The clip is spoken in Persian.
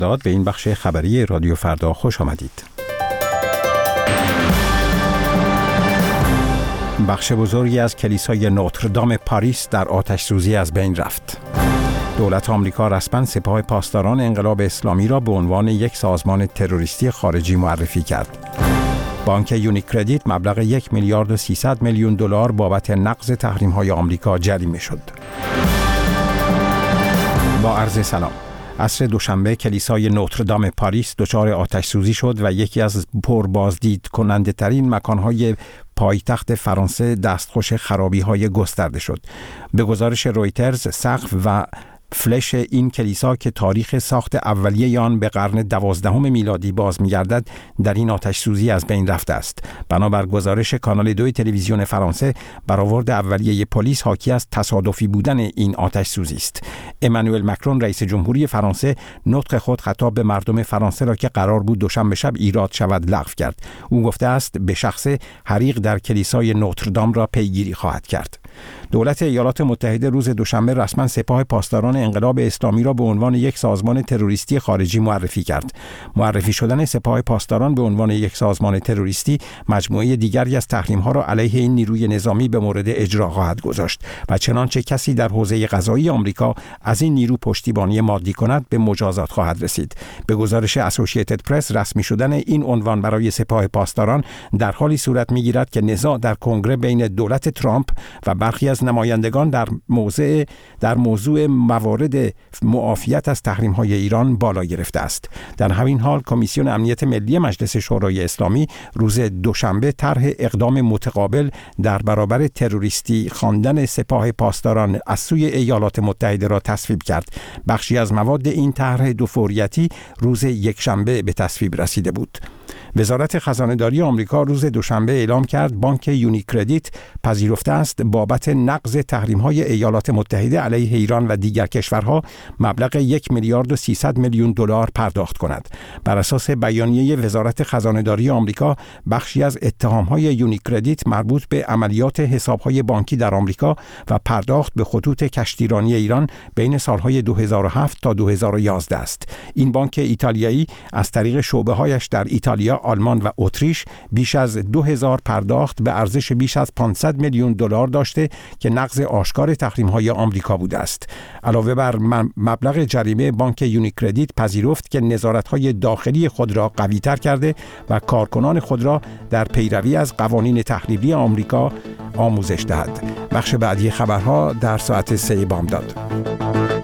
بامداد. به این بخش خبری رادیو فردا خوش آمدید. بخش بزرگی از کلیسای نوتردام پاریس در آتش سوزی از بین رفت. دولت آمریکا رسما سپاه پاسداران انقلاب اسلامی را به عنوان یک سازمان تروریستی خارجی معرفی کرد. بانک یونیکردیت مبلغ 1 میلیارد و 300 میلیون دلار بابت نقض تحریم‌های آمریکا جریمه شد. با عرض سلام. عصر دوشنبه کلیسای نوتردام پاریس دچار آتش سوزی شد و یکی از پربازدید کننده ترین مکانهای پایتخت فرانسه دستخوش خرابی‌های گسترده شد. به گزارش رویترز، سقف و فلش این کلیسا که تاریخ ساخت اولیه آن به قرن 12 میلادی باز می‌گردد در این آتش سوزی از بین رفته است. بنابر گزارش کانال 2 تلویزیون فرانسه، برآورد اولیه پلیس حاکی از تصادفی بودن این آتش سوزی است. امانوئل مکرون رئیس جمهوری فرانسه نطق خود خطاب به مردم فرانسه را که قرار بود دوشنبه شب ایراد شود لغو کرد. او گفته است به شخصه حریق در کلیسای نوتردام را پیگیری خواهد کرد. دولت ایالات متحده روز دوشنبه رسما سپاه پاسداران انقلاب اسلامی را به عنوان یک سازمان تروریستی خارجی معرفی کرد. معرفی شدن سپاه پاسداران به عنوان یک سازمان تروریستی مجموعه دیگری از تحریم‌ها را علیه این نیروی نظامی به مورد اجرا خواهد گذاشت و چنانچه کسی در حوزه قضایی آمریکا از این نیرو پشتیبانی مادی کند به مجازات خواهد رسید. به گزارش اسوسییتد پرس، رسمی شدن این عنوان برای سپاه پاسداران در حالی صورت می‌گیرد که نزاع در کنگره بین دولت ترامپ و برخی از نمایندگان در موضوع موارد معافیت از تحریم‌های ایران بالا گرفته است. در همین حال کمیسیون امنیت ملی مجلس شورای اسلامی روز دوشنبه طرح اقدام متقابل در برابر تروریستی خواندن سپاه پاسداران از سوی ایالات متحده را تصویب کرد. بخشی از مواد این طرح دو فوریتی روز یکشنبه به تصویب رسیده بود. وزارت خزانه‌داری آمریکا روز دوشنبه اعلام کرد بانک یونیکردیت پذیرفته است بابت نقض تحریم‌های ایالات متحده علیه ایران و دیگر کشورها مبلغ 1 میلیارد و 300 میلیون دلار پرداخت کند. بر اساس بیانیه وزارت خزانه‌داری آمریکا، بخشی از اتهام‌های یونیکردیت مربوط به عملیات حساب‌های بانکی در آمریکا و پرداخت به خطوط کشتیرانی ایران بین سال‌های 2007 تا 2011 است. این بانک ایتالیایی از طریق شعبه‌هایش در ایتالیا، آلمان و اتریش بیش از 2000 پرداخت به ارزش بیش از 500 میلیون دلار داشته که نقض آشکار تحریم‌های آمریکا بوده است. علاوه بر مبلغ جریمه، بانک یونیکردیت پذیرفت که نظارت‌های داخلی خود را قوی‌تر کرده و کارکنان خود را در پیروی از قوانین تحریمی آمریکا آموزش دهد. بخش بعدی خبرها در ساعت 3 بامداد.